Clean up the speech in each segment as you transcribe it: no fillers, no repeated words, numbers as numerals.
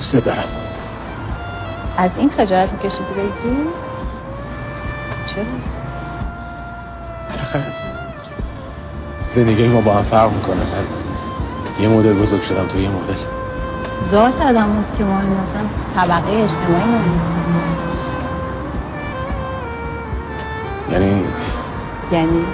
دوست دارم. از این خجالت میکشیدی بگی؟ چرا؟ بالاخره زندگی ما با هم فرق میکنه. من یه مدل بزرگ شدم، تو یه مدل. ذات آدم هست که مهم مثلا طبقه اجتماعی مهم نیست. یعنی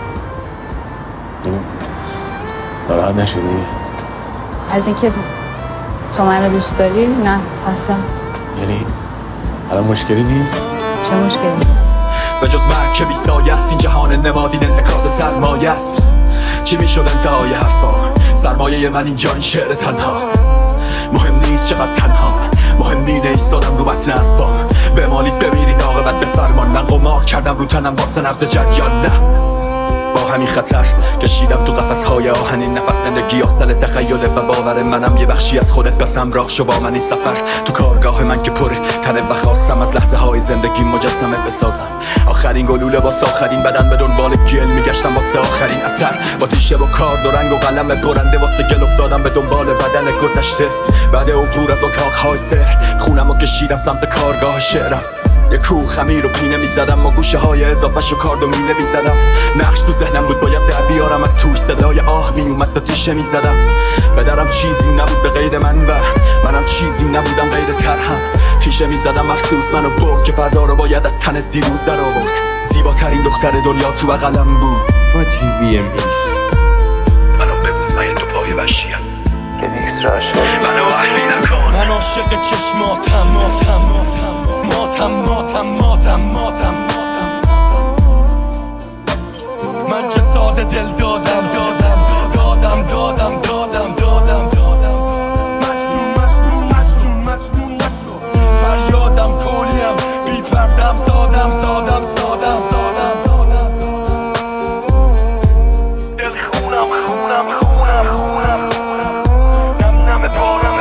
ناراحت نشدی؟ از اینکه تو منو دوست داری؟ نه اصلا. یعنی الان مشکلی نیست؟ چه مشکلی؟ به جز مرگ که بی سایه است، این جهان نمادین انعکاس سرمایه است. چی میشد انتهای حرفا؟ سرمایه من اینجا این شعر تنها. مهم نیست چقدر تنها، مهم اینه ایستادم رو متن حرفا. بمالید بمیرید عاقبت به فرمان. من قمار کردم رو تنم واسه نبض جریان. نه با همین خطر کشیدم تو قفس‌های آهنین. نفس زندگی آسل تخیله و باور منم یه بخشی از خودت. بس همراه شو با من این سفر تو کارگاه من که پره تنه و خواستم از لحظه های زندگی مجسمه بسازم. آخرین گلوله واسه آخرین بدن، به دنبال گل میگشتم واسه آخرین اثر. با تیشه و کارد و رنگ و قلم برنده واسه گل افتادم به دنبال بدن گذشته. بعد عبور از اتاقهای سحر خونم و کشیدم سمت کارگاه شعرم. یه کوه خمیر و پینه میزدم و گوشه های اضافه شو کارد و میله میزدم. نقش تو ذهنم بود باید در بیارم، از توش صدای آه میومد تا تیشه میزدم. پدرم چیزی نبود به غیر من و منم چیزی نبودم غیر ترهم. تیشه میزدم افسوس منو برد که فردا رو باید از تن دیروز در آورد. زیباترین دختر دنیا تو بغلم بود. با TVMX منو ببوس من تو پای وشیم MX را عاشق منو اهلی نکن. من عاشق چشماتم ماتم من که ساده دل دادم فریادم کلیم بی پردم سادم دل خونم نم پارم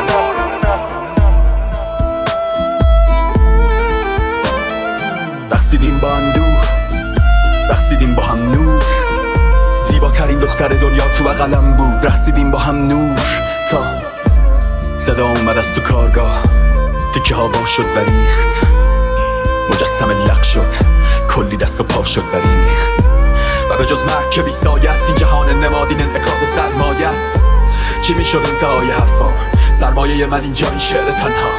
رقصیدیم با اندوه، رقصیدیم با هم نور. زیباترین دختر دنیا تو بغلم بود. رقصیدیم با هم نور تا صدا اومد از تو کارگاه. تیکه ها وا شد و ریخت، مجسمه لق شد، کلی دست و پا شد و ریخت. و به جز مرگ که بی سایه است، این جهان نمادین انعکاس سرمایه است. چی میشد انتهای حرفا؟ سرمایه من اینجا این شعر تنها.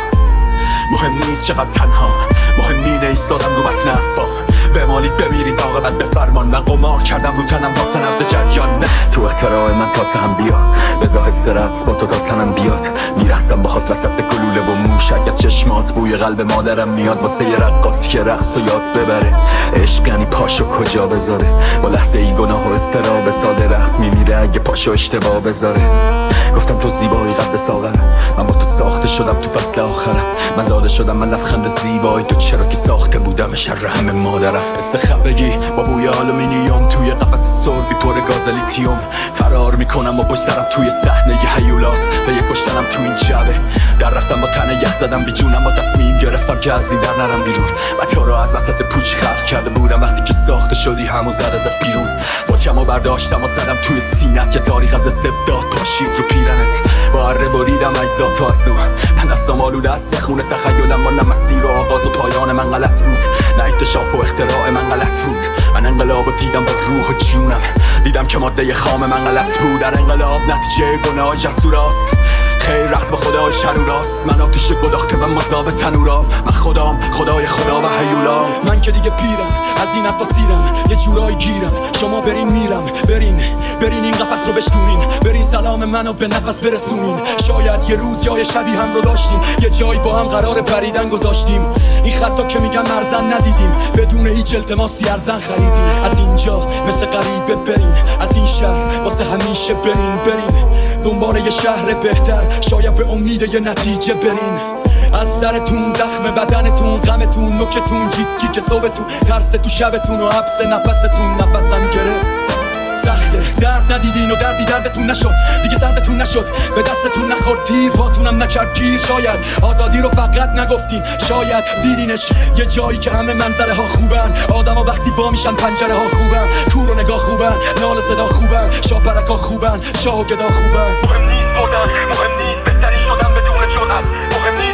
مهم نیست چقدر تنها، مهم اینه ایستادم رو متن حرفا. بمالید بمیرید عاقبت به فرمان. من قمار کردم رو تنم واسه نبض جریان. نه تو اختراع من تا تهم بیا، بزا حس رقص با تو تا تنم بیاد. میرقصم باهات وسط گلوله و موشک از چشمات. بوی قلب مادرم میاد واسه یه رقاصی که رقص و یاد ببره. عشق یعنی پاشو کجا بذاره، با لحظه ای گناه و استراب ساده رقص میمیره اگه پاشو اشتباه بذاره. گفتم تو زیبایی قد ساغرم، من با تو ساخته شدم تو فصل آخرم. مزاده شدم من لبخند زیبایی تو، چرا که ساخته بودم شر همه مادرم. حس خفگی با بوی آلومینیوم توی قفس سربی پر گاز لیتیوم. فرار میکنم و پشت سرم توی صحنه ی هیولاس و یه کشتنم تو این جبه. در رفتم با تنه یخ زدم بی جونم، با تصمیم گرفتم که از این در نرم بیرون. و تو رو از وسط پوچ خلق کرده بودم وقتی که ساخته شدی همو زد بیرون. با کمو برداشتم و زدم توی سینت که تاریخ از استبداد پاشید رو پیرنت. با اره بریدم اجزاتو از نو. من دستم آلوده است به خونه تخیلم، با نه مسیر و آغاز و پایان من غلط بود، نه اکتشاف و اختراع من غلط بود. من انقلابو دیدم با روح و جونم، دیدم که ماده خام من غلط بود. در انقلاب نتیجه گناه جسوراست، خیر رقص با خدای شروراست. من آتیش گداخته و مذاب تنورام، من خدام خدای خدا و هیولا. من که دیگه پیرم از این نفاسیرم، یه جورایی گیرم. شما برین میرم، برین این قفس رو بشکونین، برین سلام منو به نفس برسونین. شاید یه روز یا یه شبی هم رو داشتیم، یه جایی با هم قرار پریدن گذاشتیم. این خطا که میگن مرزن ندیدیم، بدون هیچ التماسی ارزن خریدیم. از اینجا مثل غریبه برین، از این شهر واسه همیشه برین دنبال یه شهر بهتر، شاید به امید یه نتیجه برین. از سرتون زخم بدنتون، غمتون نوکتون، جیک صبحتون، ترس تو شبتون و حبس نفستون. نفسم گرفت سخته، درد ندیدین و دردی دردتون نشد، دیگه سردتون نشد، به دستتون نخورد تیر، پاتونم نکرد گیر. شاید آزادی رو فقط نگفتین، شاید دیدینش یه جایی که همه منظره ها خوبن. آدم ها وقتی با میشن پنجره ها خوبن، کور و نگاه خوبن، نال صدا خوبن، شاپرک ها خوبن، شاه و گدا خوبن. مهم نیست بردن، مهم نیست بهتری شدن بدون جرأت، مهم نیست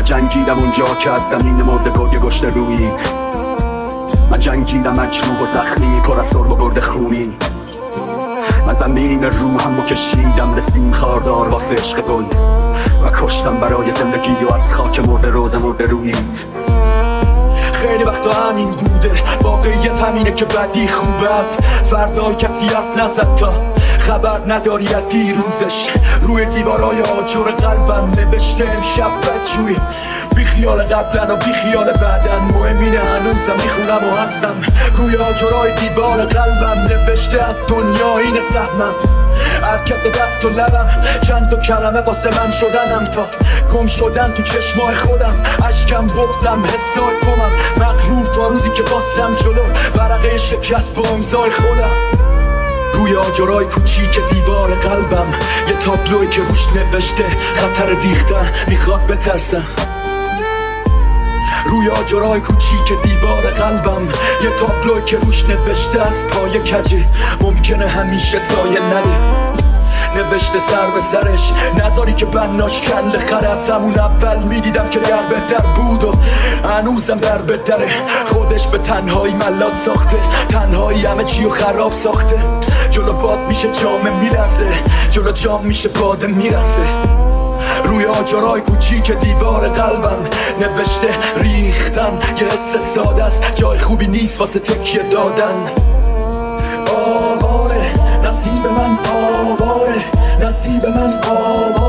جنگیدم اونجا که از زمین مرده گرگ گشته رویید. من جنگیدم مجروح و زخمی پر از سرب و گرد خونی. من زمین روحم رو کشیدم به سیم خاردار واسه عشق گل و کشتم برای زندگی و از خاک مرده روز مرده رویید. خیلی وقتا همین بوده، واقعیت همینه که بدی خوبه است. فردای کسی حرف نزد تا خبر نداری از دیروزش. روی دیوارای آجر قلبم نوشته امشب بدجوری، بی خیال قبلن و بی خیال بعدن. مهم اینه هنوزم میخونم و هستم. روی آجرهای دیوار قلبم نوشته از دنیا اینه سهمم. حرکت دست و لبم چند تا کلمه واسه من شدنم، تا گم شدن تو چشمای خودم. اشکم بغزم حسای گمم، مغرور تا روزی که باستم جلو ورقه شکست با امضای خودم. روی آجرای کوچیک دیوار قلبم یه تابلوی که روش نوشته خطر ریختن، میخواد بترسم. روی آجرای کوچیک دیوار قلبم یه تابلوی که روش نوشته از پای کجه ممکنه همیشه سایه نره. نوشته سر به سرش نذاری که بناش کل خره. از همون اول میدیدم که در بهتر بود و هنوزم در بهتره. خودش به تنهایی ملات ساخته، تنهایی همه چی رو خراب ساخته. جلو باد میشه جامه میلرزه، جلو جام میشه باده میرسه. روی آجرای کوچیک دیوار قلبم نوشته ریختن یه حس ساده است، جای خوبی نیست واسه تکیه دادن. آواره نصیب من، آواره نصیب من، آواره